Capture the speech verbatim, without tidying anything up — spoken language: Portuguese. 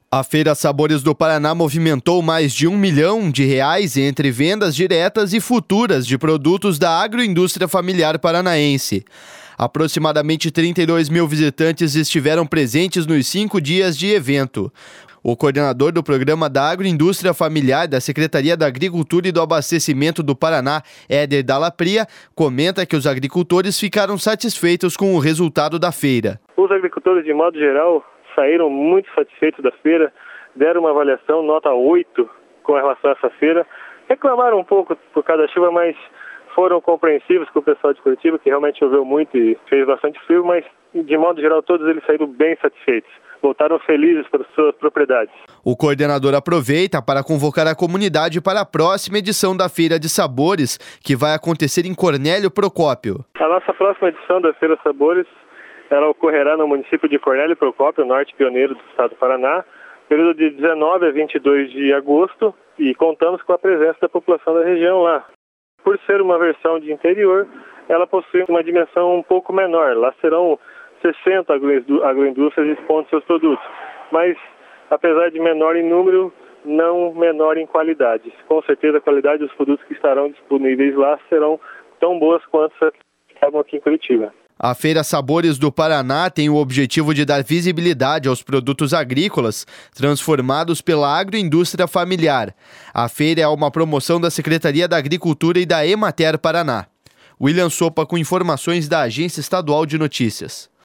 A Feira Sabores do Paraná movimentou mais de um milhão de reais entre vendas diretas e futuras de produtos da agroindústria familiar paranaense. Aproximadamente trinta e dois mil visitantes estiveram presentes nos cinco dias de evento. O coordenador do Programa da Agroindústria Familiar da Secretaria da Agricultura e do Abastecimento do Paraná, Éder Dallapria, comenta que os agricultores ficaram satisfeitos com o resultado da feira. Os agricultores, de modo geral, saíram muito satisfeitos da feira, deram uma avaliação nota oito com relação a essa feira. Reclamaram um pouco por causa da chuva, mas foram compreensivos com o pessoal de Curitiba, que realmente choveu muito e fez bastante frio, mas de modo geral todos eles saíram bem satisfeitos. Voltaram felizes para suas propriedades. O coordenador aproveita para convocar a comunidade para a próxima edição da Feira de Sabores, que vai acontecer em Cornélio Procópio. A nossa próxima edição da Feira Sabores, ela ocorrerá no município de Cornélio Procópio, norte pioneiro do estado do Paraná, período de dezenove a vinte e dois de agosto, e contamos com a presença da população da região lá. Por ser uma versão de interior, ela possui uma dimensão um pouco menor. Lá serão sessenta agroindústrias expondo seus produtos, mas apesar de menor em número, não menor em qualidade. Com certeza a qualidade dos produtos que estarão disponíveis lá serão tão boas quanto as que estavam aqui em Curitiba. A Feira Sabores do Paraná tem o objetivo de dar visibilidade aos produtos agrícolas transformados pela agroindústria familiar. A feira é uma promoção da Secretaria da Agricultura e da Emater Paraná. William Sopa com informações da Agência Estadual de Notícias.